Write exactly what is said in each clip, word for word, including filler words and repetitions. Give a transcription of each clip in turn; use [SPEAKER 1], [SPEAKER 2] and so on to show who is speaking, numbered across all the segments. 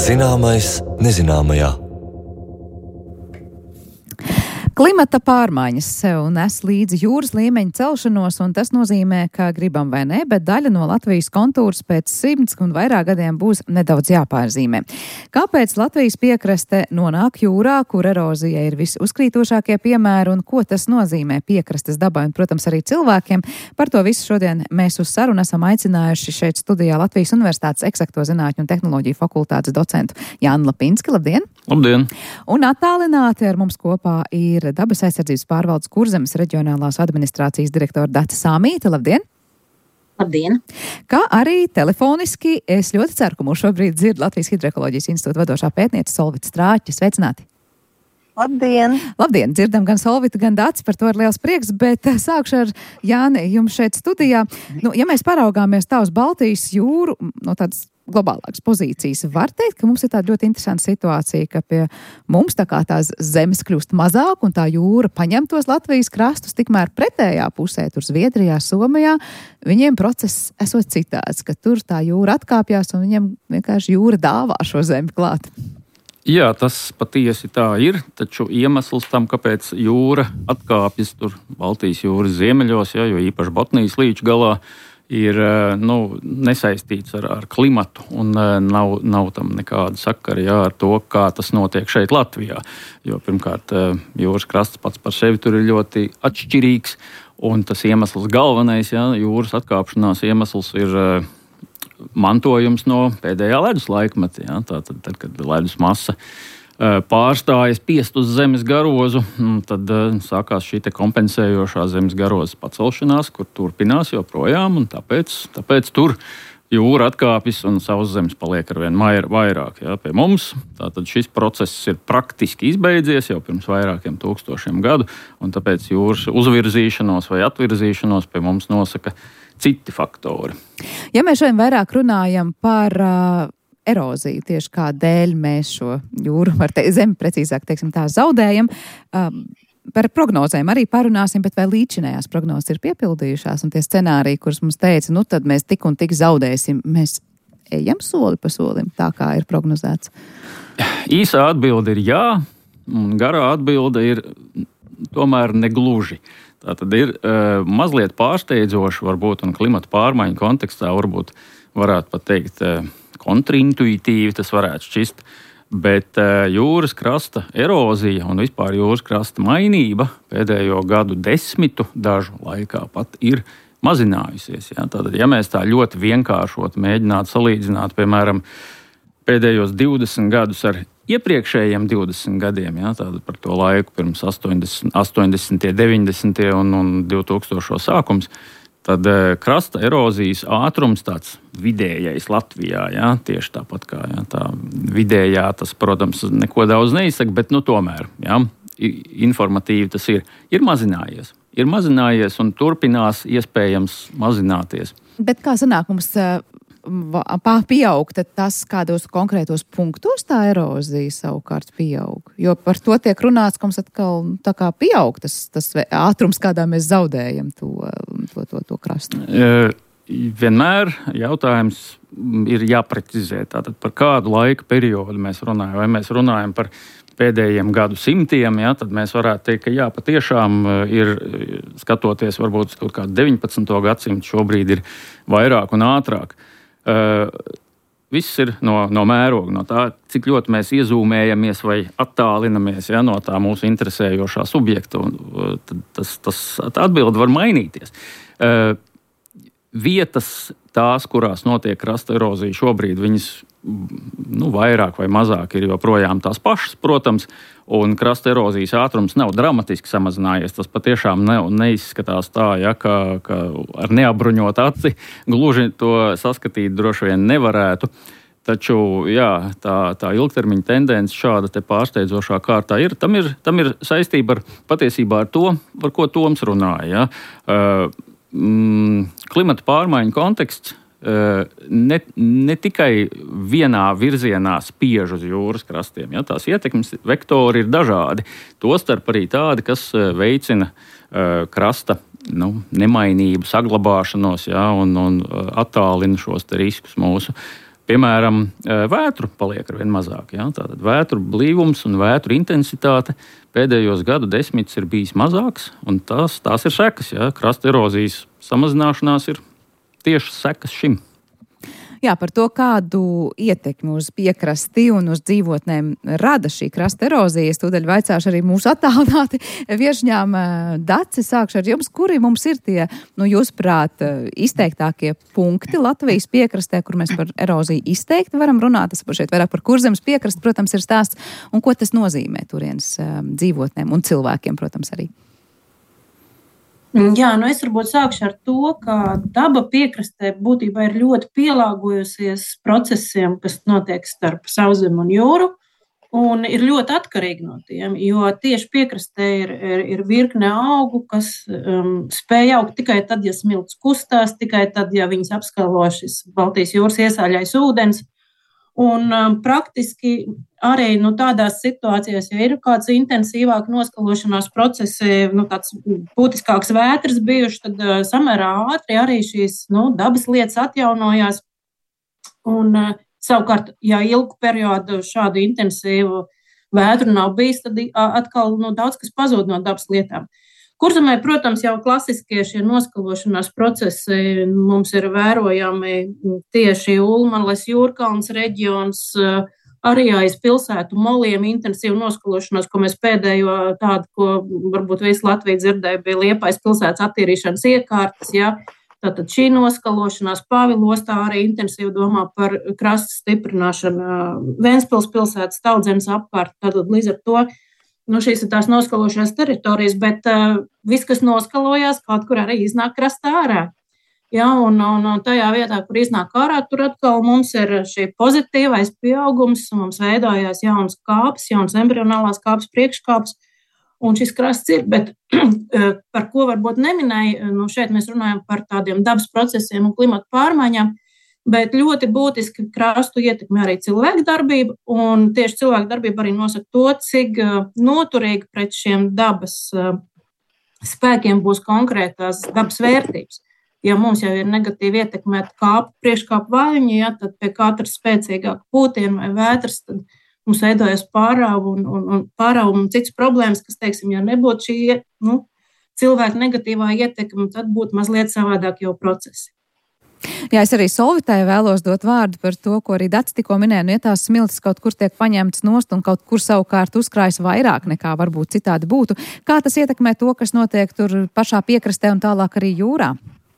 [SPEAKER 1] Zināmais nezināmajā.
[SPEAKER 2] Klimata pārmaiņas sev nes līdzi jūras līmeņa celšanos, un tas nozīmē, ka gribam vai ne, bet daļa no Latvijas kontūras pēc simts un vairāk gadiem būs nedaudz jāpārzīmē. Kāpēc Latvijas piekraste nonāk jūrā, kur erozija ir visuzkrītošākie piemēri, un ko tas nozīmē piekrastes dabai un, protams, arī cilvēkiem? Par to visu šodien mēs uz sarunu esam aicinājuši šeit studijā Latvijas Universitātes Eksakto zinātņu un tehnoloģiju fakultātes docentu Jānu Lapinski. Labdien!
[SPEAKER 3] Labdien!
[SPEAKER 2] Un attālināti ar mums kopā ir Dabas aizsardzības pārvaldes Kurzemes reģionālās administrācijas direktora Dace Sāmīte. Labdien!
[SPEAKER 4] Labdien!
[SPEAKER 2] Kā arī telefoniski, es ļoti ceru, ka mūs šobrīd dzird Latvijas Hidroekoloģijas institūta vadošā pētniece Solvita Strāķa. Sveicināti!
[SPEAKER 4] Labdien!
[SPEAKER 2] Labdien! Dzirdam gan Solvitu, gan Daci, par to ir liels prieks, bet sākšu ar Jāni, jums šeit studijā. Nu, ja mēs paraugāmies tā uz Baltijas jūru, no tādas globālākas pozīcijas, var teikt, ka mums ir tāda ļoti interesanta situācija, ka pie mums tā kā tās zemes kļūst mazāk un tā jūra paņem tos Latvijas krastus, tikmēr pretējā pusē, tur Zviedrijā, Somijā, viņiem process esot citāds, ka tur tā jūra atkāpjās un viņiem vienkārši jūra dāvā šo zemi klāt.
[SPEAKER 3] Jā, tas patiesi tā ir, taču iemesls tam, kāpēc jūra atkāpjas tur Baltijas jūras ziemeļos, ja, jo īpaši Botnijas līča galā, ir nu, nesaistīts ar, ar klimatu un nav, nav tam nekāda sakara jā, ar to, kā tas notiek šeit Latvijā. Jo pirmkārt, jūras krasts pats par sevi tur ir ļoti atšķirīgs, un tas iemesls galvenais, jā, jūras atkāpšanās iemesls ir mantojums no pēdējā ledus laikmeta. Jā, tātad, tad, kad ledus masa pārstājas piest uz zemes garozu, tad sākās šī te kompensējošā zemes garozas pacelšanās, kur turpinās joprojām, un tāpēc, tāpēc tur jūra atkāpjas un savas zemes paliek arvien vairāk. Jā, pie mums tātad šis process ir praktiski izbeidzies jau pirms vairākiem tūkstošiem gadu, un tāpēc jūras uzvirzīšanos vai atvirzīšanos pie mums nosaka citi faktori.
[SPEAKER 2] Ja mēs šodien vairāk runājam par uh, eroziju, tieši kādēļ mēs šo jūru, var te, zemi precīzāk, teiksim tā, zaudējam, um, par prognozēm arī parunāsim, bet vai līdzinējās prognozes ir piepildījušās un tie scenāriji, kurus mums teica, nu tad mēs tik un tik zaudēsim, mēs ejam soli pa solim, tā kā ir prognozēts?
[SPEAKER 3] Īsā atbilde ir jā, un garā atbilde ir tomēr negluži. Tā tad ir uh, mazliet pārsteidzoši varbūt, un klimata pārmaiņu kontekstā varbūt varētu pat teikt uh, kontraintuitīvi tas varētu šķist, bet uh, jūras krasta erozija un vispār jūras krasta mainība pēdējo gadu desmitu dažu laikā pat ir mazinājusies. Ja? Tātad, ja mēs tā ļoti vienkāršot mēģinātu salīdzināt, piemēram, pēdējos divdesmit gadus ar iepriekšējiem divdesmit gadiem, ja, tātad par to laiku pirms astoņdesmit, astoņdesmitie, deviņdesmitie un, un divtūkstošo sākums, tad e, krasta erozijas ātrums tāds vidējais Latvijā, ja, tieši tāpat kā ja, tā vidējā, tas, protams, neko daudz neizsaka, bet nu tomēr, ja, informatīvi tas ir, ir mazinājies. Ir mazinājies un turpinās iespējams mazināties.
[SPEAKER 2] Bet kā sanāk mums pieaug, tad tas kādos konkrētos punktos tā erozija savukārt pieaug. Jo par to tiek runāts, ka mums atkal tā kā pieaug tas, tas ātrums, kādā mēs zaudējam to, to, to, to krastu.
[SPEAKER 3] E, vienmēr jautājums ir jāprecizē. Tātad par kādu laika periodu mēs runājam. Vai mēs runājam par pēdējiem gadu simtiem, ja, tad mēs varētu teikt, ka jā, patiešām ir, skatoties varbūt kaut kādu deviņpadsmito gadsimtu, šobrīd ir vairāk un ātrāk. Uh, viss ir no, no mēroga, no tā, cik ļoti mēs iezūmējamies vai attālinamies ja, no tā mūsu interesējošā subjekta. Un, uh, tas, tas, tā atbilde var mainīties. Uh, vietas tās, kurās notiek krasta erozija šobrīd, viņas nu, vairāk vai mazāk ir joprojām tās pašas, protams, un krasta erozijas ātrums nav dramatiski samazinājies. Tas patiešām ne, neizskatās tā, ja, ka, ka ar neapbruņot aci gluži to saskatīt droši vien nevarētu. Taču jā, tā, tā ilgtermiņa tendence šāda te pārsteidzošā kārtā ir. Tam ir, tam ir saistība ar, patiesībā ar to, par ko Toms runāja. Ja. Uh, mm, klimata pārmaiņu konteksts Ne, ne tikai vienā virzienā spiež uz jūras krastiem. Ja, tās ietekmes vektori ir dažādi. Tostarp arī tādi, kas veicina uh, krasta nu, nemainību, saglabāšanos ja, un, un attālina šos te riskus mūsu Piemēram, vētru paliek ar vien mazāk. Ja? Tātad vētru blīvums un vētru intensitāte pēdējos gadu desmitus ir bijis mazāks, un tās, tās ir sekas. Ja? Krasta erozijas samazināšanās ir tieši sekas šim.
[SPEAKER 2] Jā, par to, kādu ietekmi uz piekrasti un uz dzīvotnēm rada šī krasta erozija. Es tūdaļ vaicāšu arī mūsu attālināti viešņām. Daci, sākšu ar jums, kuri mums ir tie, nu, jūsuprāt, izteiktākie punkti Latvijas piekrastē, kur mēs par eroziju izteikti varam runāt. Tas par šeit vairāk par Kurzemes piekrasti, protams, ir stāsts. Un ko tas nozīmē turienes dzīvotnēm un cilvēkiem, protams, arī?
[SPEAKER 5] Jā, nu es varbūt sākšu ar to, ka daba piekrastē būtībā ir ļoti pielāgojusies procesiem, kas notiek starp sauszemi un jūru, un ir ļoti atkarīgi no tiem, jo tieši piekrastē ir, ir, ir virkne augu, kas um, spēj augt tikai tad, ja smilts kustās, tikai tad, ja viņas apskalo šis Baltijas jūras iesāļais ūdens. Un um, praktiski arī nu, tādās situācijās, ja ir kāds intensīvāk noskalošanās procesi, nu, tāds būtiskāks vētras bijuši, tad uh, samērā ātri arī šīs nu, dabas lietas atjaunojās. Un uh, savukārt, ja ilgu periodu šādu intensīvu vētru nav bijis, tad uh, atkal nu, daudz kas pazūd no dabas lietām. Kurzemē, protams, jau klasiskie šie noskalošanās procesi mums ir vērojami tieši Ulmalas jūrkalns reģions, arī aiz pilsētu moliem intensīvu noskalošanos, ko mēs pēdējo tādu, ko varbūt visu Latviju dzirdēja, bija Liepājas pilsētas attīrīšanas iekārtas. Ja? Tātad šī noskalošanās Pāvilostā arī intensīvi domā par krasta stiprināšanu Ventspils pilsētas Taudzemes apkārt. Tātad līdz ar to Nu, šīs ir tās noskalošās teritorijas, bet uh, viss, kas noskalojās, kaut kur arī iznāk krastā ārā. Ja, un, un, un tajā vietā, kur iznāk ārā, tur atkal mums ir šī pozitīvais pieaugums, mums veidojās jaunas kāpes, jaunas embrionālās kāpes, priekškāpes, un šis krasts ir, bet par ko varbūt neminēja, nu, šeit mēs runājam par tādiem dabas procesiem un klimata pārmaiņām, bet ļoti būtiski krastu ietekmē arī cilvēku darbība, un tieši cilvēku darbība arī nosaka to, cik noturīgi pret šiem dabas spēkiem būs konkrētās dabas vērtības. Ja mums jau ir negatīvi ietekmēta kāpu, priekškāpu vaļņi, ja, tad pie katras spēcīgāka pūtiena vai vētras, tad mums veidojas pārāvu un, un, un pārāvu un citas problēmas, kas, teiksim, ja nebūtu šī nu, cilvēku negatīvā ietekme, tad būtu mazliet savādāk jau procesi.
[SPEAKER 2] Jā, es arī Solvitai vēlos dot vārdu par to, ko arī Dats tikko minēja, nu, ja tās smiltis kaut kur tiek paņemtas nost un kaut kur savukārt uzkrājas vairāk nekā varbūt citādi būtu. Kā tas ietekmē to, kas notiek tur pašā piekrastē un tālāk arī jūrā?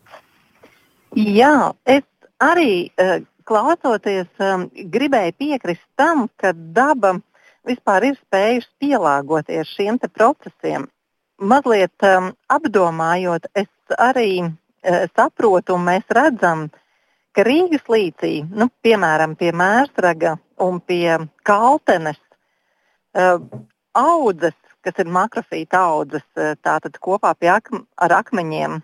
[SPEAKER 6] Jā, es arī klausoties gribēju piekrist tam, ka daba vispār ir spējusi pielāgoties šiem te procesiem. Mazliet apdomājot, es arī saprotu, un mēs redzam, ka Rīgas līcī, nu, piemēram, pie Mērsraga un pie Kaltenes, uh, audzes, kas ir makrofīta audzes, tātad kopā pie akm- ar akmeņiem,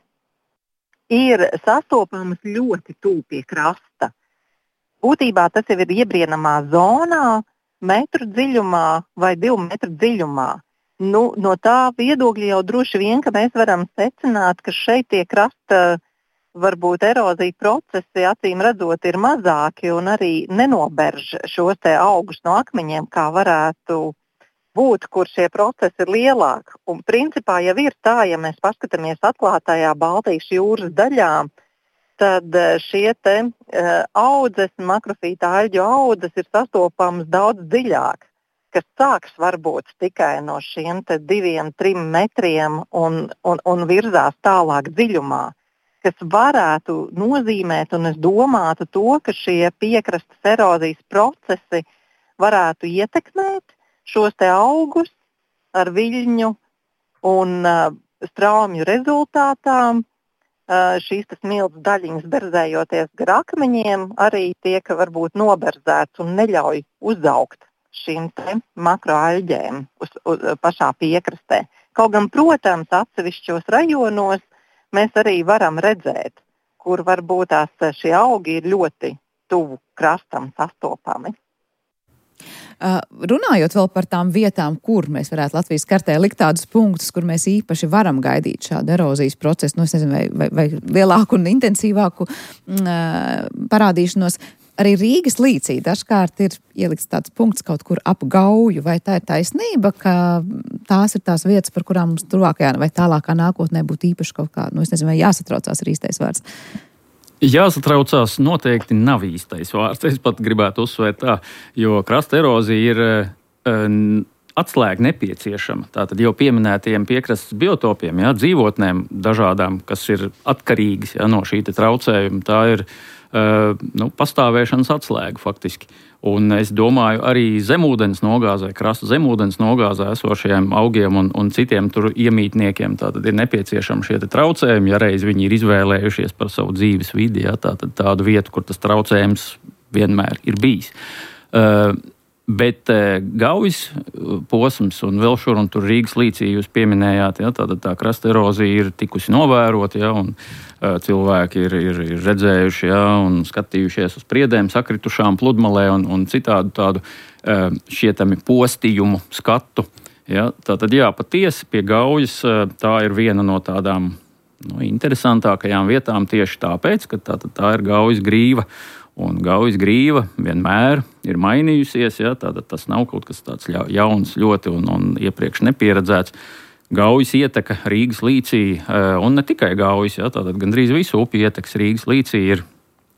[SPEAKER 6] ir sastopamas ļoti tuvu pie krasta. Būtībā tas jau ir iebrienamā zonā, metru dziļumā vai divu metru dziļumā. Nu, no tā viedokļa jau droši vien, ka mēs varam secināt, ka šeit tie krasta varbūt erozija procesi acīm redzot ir mazāki un arī nenoberž šos te augus no akmeņiem, kā varētu būt, kur šie procesi ir lielāki. Un principā jau ir tā, ja mēs paskatāmies atklātajā Baltijas jūras daļā, tad šie te uh, audzes, makrofīta aļģu audzes ir sastopamas daudz dziļāk, kas sāks varbūt tikai no šiem te diviem, trim metriem un, un, un virzās tālāk dziļumā, kas varētu nozīmēt, un es domātu to, ka šie piekrastes erozijas procesi varētu ietekmēt šos te augus ar viļņu un uh, straumju rezultātā. Uh, šīs tas smilts daļiņas berzējoties gar akmeņiem arī tiek varbūt noberzēts un neļauj uzaugt šīm te makroaļģēm uz, uz pašā piekrastē. Kaut gan, protams, atsevišķos rajonos mēs arī varam redzēt, kur varbūt tās šie augi ir ļoti tuvu krastam sastopami.
[SPEAKER 2] Uh, runājot vēl par tām vietām, kur mēs varētu Latvijas kartē likt tādus punktus, kur mēs īpaši varam gaidīt šādu erozijas procesu, nu, es nezinu, vai, vai, vai lielāku un intensīvāku uh, parādīšanos. Arī Rīgas līcī dažkārt ir ielikts tāds punkts kaut kur ap Gauju, vai tā ir taisnība, ka tās ir tās vietas, par kurām mums tuvākajā vai tālākā nākotnē būtu īpaši kaut kā, nu es nezinu, vai jāsatraucās ir īstais vārds?
[SPEAKER 3] Jāsatraucās noteikti nav īstais vārds. Es pat gribētu uzsvērt tā, jo krasta erozija ir uh, atslēga nepieciešama. Tātad jau pieminētajiem piekrastes biotopiem, jā, dzīvotnēm dažādām, kas ir atkarīgas jā, no šī traucējuma, tā ir uh, nu, pastāvēšanas atslēga faktiski. Un es domāju, arī zemūdens nogāzē, krasta zemūdens nogāzē esošajiem augiem un, un citiem tur iemītniekiem tātad ir nepieciešami šie traucējumi, ja reiz viņi ir izvēlējušies par savu dzīves vidi, jā, tātad tādu vietu, kur tas traucējums vienmēr ir bijis. Uh, Bet e, Gaujas posms un vēl šur un tur Rīgas līcī jūs pieminējāt, ja, tātad tā krasta erozija ir tikusi novērota, ja, un e, cilvēki ir, ir, ir redzējuši ja, un skatījušies uz priedēm sakritušām pludmalē un, un citādu tādu e, šietami postījumu skatu. Ja. Tātad jā, patiesi pie Gaujas tā ir viena no tādām nu, interesantākajām vietām tieši tāpēc, ka tā, tā ir Gaujas grīva. Un Gaujas grīva vienmēr ir mainījusies, ja, tātad tas nav kaut kas tāds jauns ļoti un, un iepriekš nepieredzēts. Gaujas ieteka Rīgas līcī, un ne tikai Gaujas, ja, tātad gandrīz visu upju ietekas Rīgas līcī ir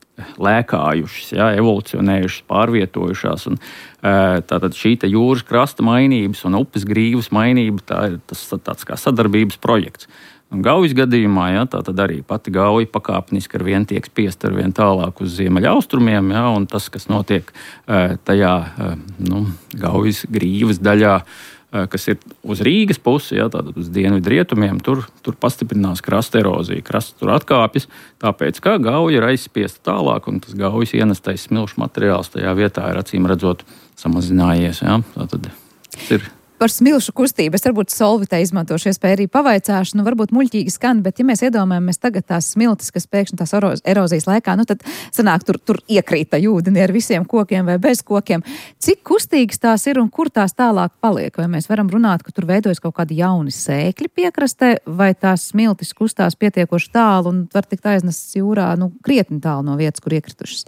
[SPEAKER 3] lēkājušas, ja, evolucionējušas, pārvietojušās. Un, tātad šī te jūras krasta mainības un upes grīvas mainība, tā ir tas tāds kā sadarbības projekts. Un Gaujas gadījumā, ja, tā tad arī pati Gauja pakāpeniski ar vien tiek spiest ar vien tālāk uz ziemeļaustrumiem, ja, un tas, kas notiek tajā nu, Gaujas grīvas daļā, kas ir uz Rīgas pusi, ja, tātad uz dienvidu rietumiem, tur, tur pastiprinās krasta erozija. Krasts tur atkāpjas, tāpēc, ka Gauja ir aizspiesta tālāk, un tas Gaujas ienestais smilšu materiāls tajā vietā ir acīm redzot samazinājies. Ja, tātad tas ir.
[SPEAKER 2] Par smilšu kustību es varbūt Solvitē izmantošu iespēju arī pavaicāšu, nu varbūt muļķīgi skan, bet ja mēs iedomājamies tagad tās smiltis, kas pēkšņi tās erozijas laikā, nu tad sanāk tur, tur iekrīt tā jūdeni ar visiem kokiem vai bez kokiem. Cik kustīgas tās ir un kur tās tālāk paliek? Vai mēs varam runāt, ka tur veidojas kaut kādi jauni sēkļi piekrastē, vai tās smiltis kustās pietiekoši tālu un var tikt aiznests jūrā, nu krietni tālu no vietas, kur iekritušas?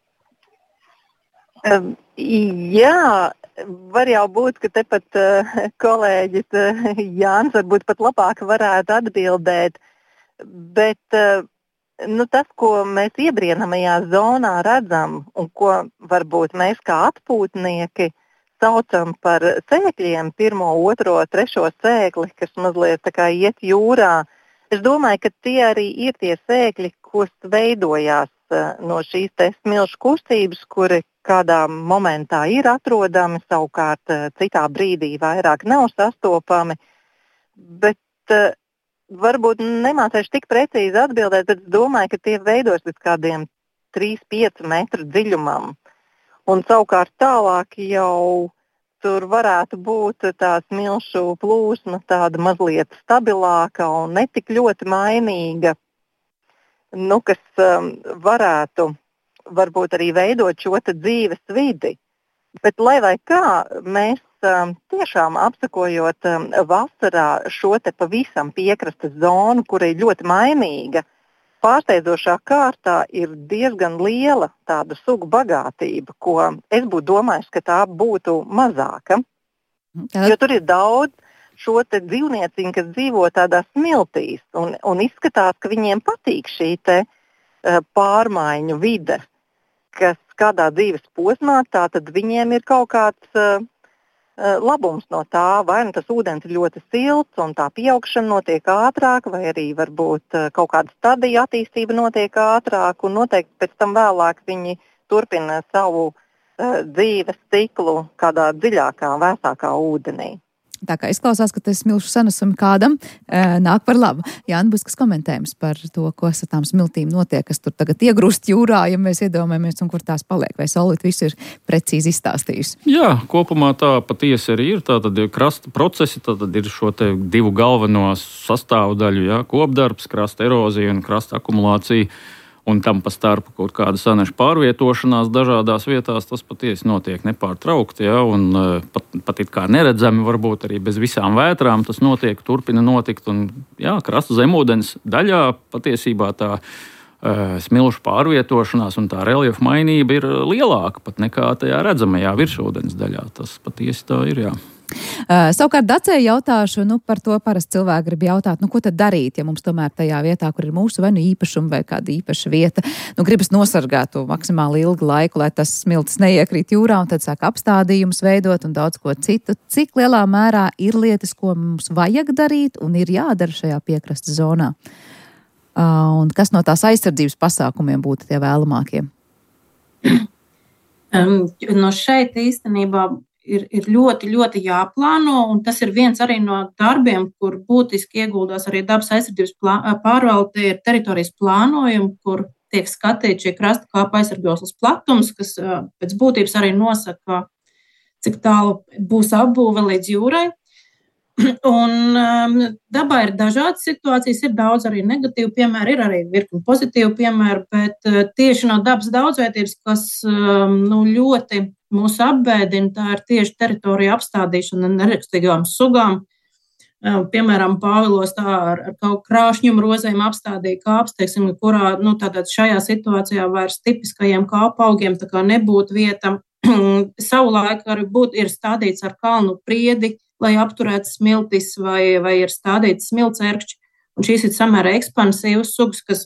[SPEAKER 6] Um, jā, var jau būt, ka tepat uh, kolēģis uh, Jānis varbūt pat labāk varētu atbildēt, bet uh, nu, tas, ko mēs iebrienamajā zonā redzam un ko varbūt mēs kā atpūtnieki saucam par sēkļiem, pirmo, otro, trešo sēkli, kas mazliet tā kā iet jūrā, es domāju, ka tie arī ir tie sēkļi, kas veidojās uh, no šīs te smilšu kustības, kuri kādā momentā ir atrodami, savukārt citā brīdī vairāk nav sastopami. Bet uh, varbūt nemācēšu tik precīzi atbildēt, bet es domāju, ka tie veidos līdz kādiem trīs pieci metru dziļumam. Un savukārt tālāk jau tur varētu būt tā smilšu plūsma tāda mazliet stabilāka un netik ļoti mainīga, nu, kas um, varētu varbūt arī veidot šo dzīves vidi. Bet lai vai kā, mēs um, tiešām apsakojot um, vasarā šo te pavisam piekrastes zonu, kura ir ļoti mainīga, pārsteidzošā kārtā ir diezgan liela tāda sugu bagātība, ko es būtu domājis, ka tā būtu mazāka. Jo tur ir daudz šo te dzīvnieciņu, kas dzīvo tādās smiltīs, un, un izskatās, ka viņiem patīk šī te uh, pārmaiņu vide, kas kādā dzīves posmā, tātad viņiem ir kaut kāds uh, labums no tā, vai nu tas ūdens ir ļoti silts un tā pieaugšana notiek ātrāk, vai arī varbūt uh, kaut kāda stadija attīstība notiek ātrāk, un noteikti pēc tam vēlāk viņi turpina savu uh, dzīves ciklu kādā dziļākā, vēsākā ūdenī.
[SPEAKER 2] Tā kā izklausās, ka tas smilšu sanesumi kādam e, nāk par labu. Jāni, būs kas komentējums par to, ko ar tām smiltīm notiek, kas tur tagad iegrūst jūrā, ja mēs iedomājamies, un kur tās paliek. Vai Solvit visu ir precīzi izstāstījusi?
[SPEAKER 3] Jā, kopumā tā patiesi arī ir. Tātad ir krasta procesi, tātad ir šo te divu galveno sastāvdaļu, jā, kopdarbs, krasta erozija un krasta akumulācija. Un tam pa starpu kaut kāda saneša pārvietošanās dažādās vietās, tas patiesi notiek nepārtraukti, ja, un pat, pat it kā neredzami, varbūt arī bez visām vētrām tas notiek, turpina notikt, un jā, krasta zemūdens daļā patiesībā tā smilšu pārvietošanās un tā reljefa mainība ir lielāka pat nekā tajā redzamajā virsūdens daļā. Tas patiesi tā ir, jā.
[SPEAKER 2] Uh, savukārt Dacei jautāšu, nu par to parasti cilvēki grib jautāt, nu ko tad darīt, ja mums tomēr tajā vietā, kur ir mūsu vai nu īpašuma vai kāda īpaša vieta, nu gribas nosargāt to maksimāli ilgu laiku, lai tas smiltis neiekrīt jūrā un tad sāk apstādījumus veidot un daudz ko citu. Cik lielā mērā ir lietas, ko mums vajag darīt un ir jādara šajā piekrastes zonā? Uh, un kas no tās aizsardzības pasākumiem būtu tie vēlamākie?
[SPEAKER 5] Um, no šeit īstenībā ir, ir ļoti, ļoti jāplāno, un tas ir viens arī no darbiem, kur būtiski ieguldās arī dabas aizsardzības plā, pārvalde, ir teritorijas plānojumi, kur tiek skatīt šie krasta kāpu aizsardzības platums, kas uh, pēc būtības arī nosaka, cik tālu būs apbūve līdz jūrai. Un um, dabā ir dažādas situācijas, ir daudz arī negatīvu piemēru, ir arī virkni pozitīvu piemēru, bet uh, tieši no dabas daudzveidības, kas um, nu, ļoti mūs apbēdina, tā ir tieši teritorija apstādīšana nerakstīgām sugām. Uh, piemēram, Pāvilos tā ar, ar kaut krāšņumu rozēm apstādīja kāps, teiksim, kurā nu, tātad šajā situācijā vairs tipiskajiem kāpu augiem tā kā nebūtu vieta. Savulaik arī būt, ir stādīts ar kalnu priedi, lai apturētu smiltis, vai, vai ir stādīts smilcērkšķi. Un šīs ir samērā ekspansīvas sugas, kas,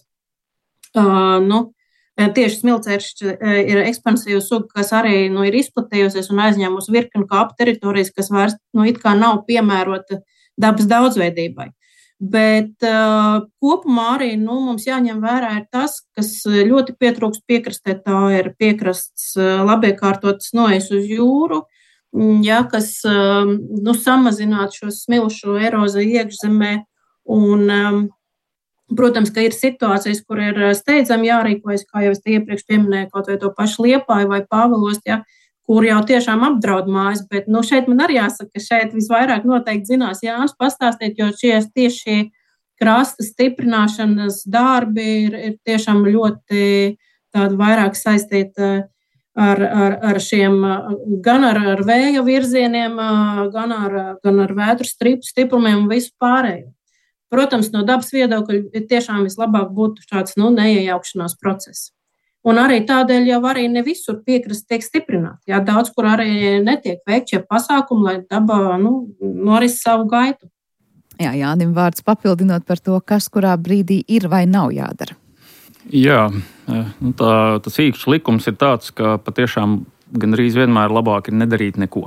[SPEAKER 5] uh, nu, tieši smilcērkšķi ir ekspansīva suga, kas arī nu, ir izplatījusies un aizņēmusi virkni kāpu teritorijas, kas vairs nu, it kā nav piemērota dabas daudzveidībai. Bet uh, kopumā arī nu, mums jāņem vērā ir tas, kas ļoti pietrūkst piekrastē, tā ir piekrasts uh, labiekārtotas noejas uz jūru, ja, kas nu, samazinātu šo smilšu eroziju iekšzemē. Un, protams, ka ir situācijas, kur ir steidzami jārīkojas, kā jau es te iepriekš pieminēju, kaut vai to pašu Liepāju vai Pāvilos, ja, kur jau tiešām apdraud mājas. Bet nu, šeit man arī jāsaka, ka šeit visvairāk noteikti zinās Jānis pastāstīt, jo šie tieši krasta stiprināšanas darbi ir, ir tiešām ļoti tādi vairāk saistīti Ar, ar, ar šiem, gan ar, ar vēja virzieniem, gan ar, gan ar vētru stripu stiprumiem un visu pārējo. Protams, no dabas viedokļa tiešām vislabāk būtu šāds nu, neiejaukšanās process. Un arī tādēļ jau arī ne visur piekrasta tiek stiprināta. Jā, daudz kur arī netiek veikt šie pasākumi, lai dabā nu, noris savu gaitu.
[SPEAKER 2] Jā, Jānim vārds papildinot par to, kas kurā brīdī ir vai nav jādara.
[SPEAKER 3] Jā, nu tā, tas īkšķis likums ir tāds, ka patiešām gandrīz vienmēr labāk ir nedarīt neko.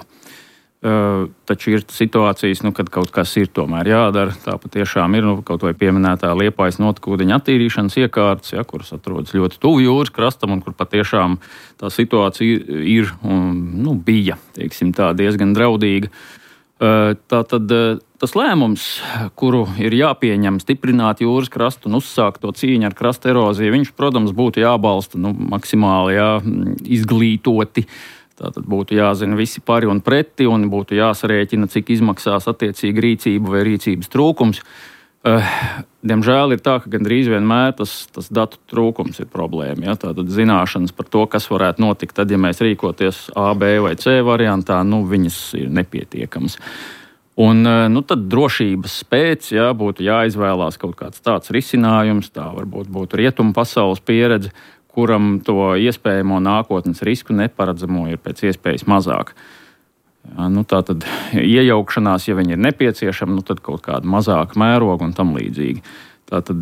[SPEAKER 3] Uh, taču ir situācijas, nu, kad kaut kas ir tomēr jādara. Tā patiešām ir nu, kaut vai pieminētā Liepājas notekūdeņa attīrīšanas iekārtas, ja, kuras atrodas ļoti tuvu jūras krastam un kur patiešām tā situācija ir un nu, bija teiksim, tā, diezgan draudīga. Uh, tā tad uh, tas lēmums, kuru ir jāpieņem stiprināt jūras krastu un uzsākt to cīņu ar krasta eroziju, viņš, protams, būtu jābalsta nu, maksimāli jā, izglītoti. Tātad būtu jāzina visi pari un preti un būtu jāsarēķina, cik izmaksās attiecīgi rīcība vai rīcības trūkums. Uh, diemžēl ir tā, ka gandrīz vienmēr tas, tas datu trūkums ir problēma. Ja? Tātad zināšanas par to, kas varētu notikt, tad, ja mēs rīkoties A, B vai C variantā, nu, viņas ir nepietiekamas. Un nu, tad drošības pēc jā, būtu jāizvēlās kaut kāds tāds risinājums, tā varbūt būtu rietumu pasaules pieredze, kuram to iespējamo nākotnes risku neparedzamo ir pēc iespējas mazāk. Jā, nu, tā tad iejaukšanās, ja viņi ir nepieciešama, nu, tad kaut kāda mazāka mēroga un tam līdzīgi. Tā tad,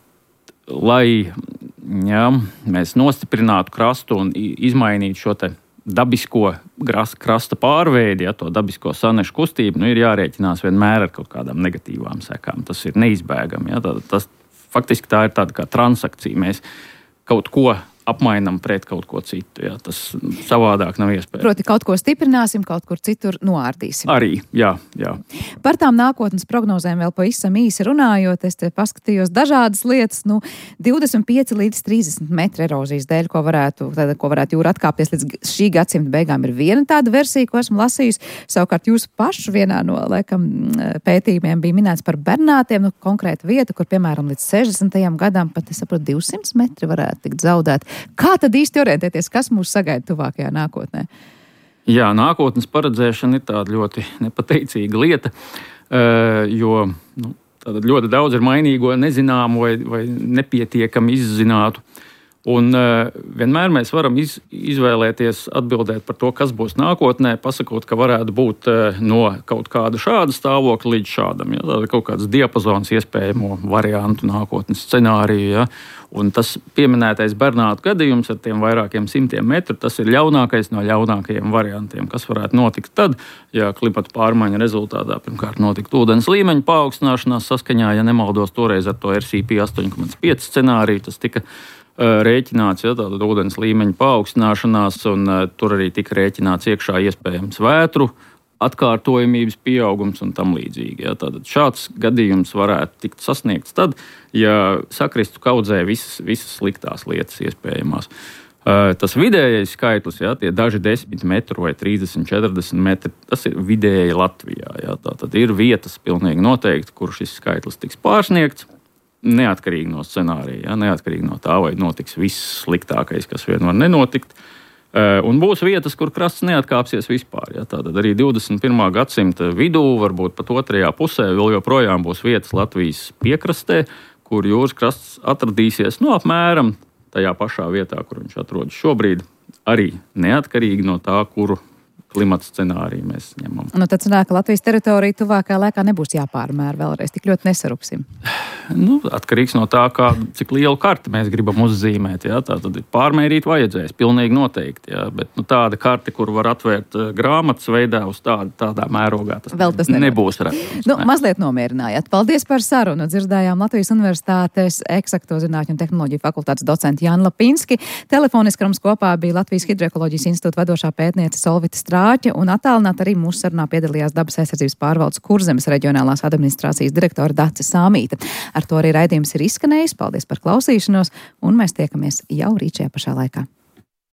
[SPEAKER 3] lai jā, mēs nostiprinātu krastu un izmainītu šo te dabisko krasta pārveidi, ja, to dabisko sanešu kustību, nu, ir jārēķinās vienmēr ar kaut kādām negatīvām sekām. Tas ir neizbēgami. Ja. Tā, tas, faktiski tā ir tāda kā transakcija. Mēs kaut ko apmainam pret kaut ko citu. Ja. Tas savādāk nav iespējams.
[SPEAKER 2] Proti, kaut ko stiprināsim, kaut kur citur noārdīsim.
[SPEAKER 3] Arī, jā, jā.
[SPEAKER 2] Par tām nākotnes prognozēm vēl pavisam īsi runājot, es te paskatījos dažādas lietas, nu, divdesmit pieci līdz trīsdesmit metru erozijas dēļ, ko varētu, tāda, ko varētu jūra atkāpties līdz šī gadsimta beigām, ir viena tāda versija, ko esmu lasījusi. Savukārt jūs pašu vienā no, laikam, pētījumiem bija minēts par Bernātiem, nu, konkrēta vieta, kur, piemēram, līdz sešdesmitajam gadam pat, es saprotu, divsimt metri varētu tikt zaudēt. Kā tad īsti orientēties, kas mūs sagaida tuvākajā nākotnē?
[SPEAKER 3] Jā, nākotnes paredzēšana ir tāda ļoti nepateicīga lieta, jo nu, Tātad ļoti daudz ir mainīgo, nezināmu vai, vai nepietiekami izzinātu. Un uh, vienmēr mēs varam iz, izvēlēties atbildēt par to, kas būs nākotnē, pasakot, ka varētu būt uh, no kaut kāda šāda stāvokļa līdz šādam. Ja? Tātad kaut kāds diapazons iespējamo variantu nākotnes scenāriju. Ja? Un tas pieminētais Bernāta gadījums ar tiem vairākiem simtiem metru, tas ir ļaunākais no ļaunākajiem variantiem, kas varētu notikt tad, ja klimata pārmaiņu rezultātā pirmkārt notiktu ūdens līmeņa paaugstināšanās saskaņā, ja nemaldos toreiz ar to R C P astoņi komats pieci scenāriju, tas tika rēķināts, ja, tātad ūdens līmeņa paaugstināšanās, un uh, tur arī tika rēķināts iekšā iespējams vētru atkārtojamības pieaugums un tam līdzīgi. Ja. Tātad šāds gadījums varētu tikt sasniegts tad, ja sakristu kaudzē visas, visas sliktās lietas iespējamās. Uh, tas vidējais skaitlis, ja, tie daži desmit metru vai trīsdesmit, četrdesmit metri, tas ir vidēji Latvijā. Ja. Tātad ir vietas pilnīgi noteikti, kur šis skaitlis tiks pārsniegts. Neatkarīgi no scenārija, ja, neatkarīgi no tā, vai notiks viss sliktākais, kas vien var nenotikt. Un būs vietas, kur krasts neatkāpsies vispār. Ja. Tātad arī divdesmit pirmā gadsimta vidū, varbūt pat otrajā pusē, vēl joprojām būs vietas Latvijas piekrastē, kur jūras krasts atradīsies no apmēram tajā pašā vietā, kur viņš atrodas šobrīd, arī neatkarīgi no tā, kuru klimata scenāriju mēs ņemam.
[SPEAKER 2] Nu, tad sanāk, ka Latvijas teritorija tuvākajā laikā nebūs jāpārmēr vēlreiz, tik ļoti nesarupsim.
[SPEAKER 3] Nu, atkarīgs no tā, kā, cik lielu karti mēs gribam uzzīmēt. Ja? Tā tad pārmērīt vajadzēs, pilnīgi noteikti. Ja? Bet nu, tāda karte, kur var atvērt uh, grāmatas veidā uz tādu, tādā mērogā, tas, tas nebūs redzams.
[SPEAKER 2] Nu, ne. Mazliet nomierinājāt. Paldies par sarunu. Dzirdējām Latvijas Universitātes eksakto zinātņu un tehnoloģiju fakultātes docentu Jāni Lapinski. Telefoniski ar mums kopā bija Latvijas Hidroekoloģijas institūta vadošā pētniece Solvita Strāķa, un attālināt arī mūsu sarunā piedalījās Dabas aizsardzības pārvaldes Kurzemes reģionālās administrācijas direktora Dace Sāmīte. Ar to arī raidījums ir izskanējis. Paldies par klausīšanos, un mēs tiekamies jau rīt šajā pašā laikā.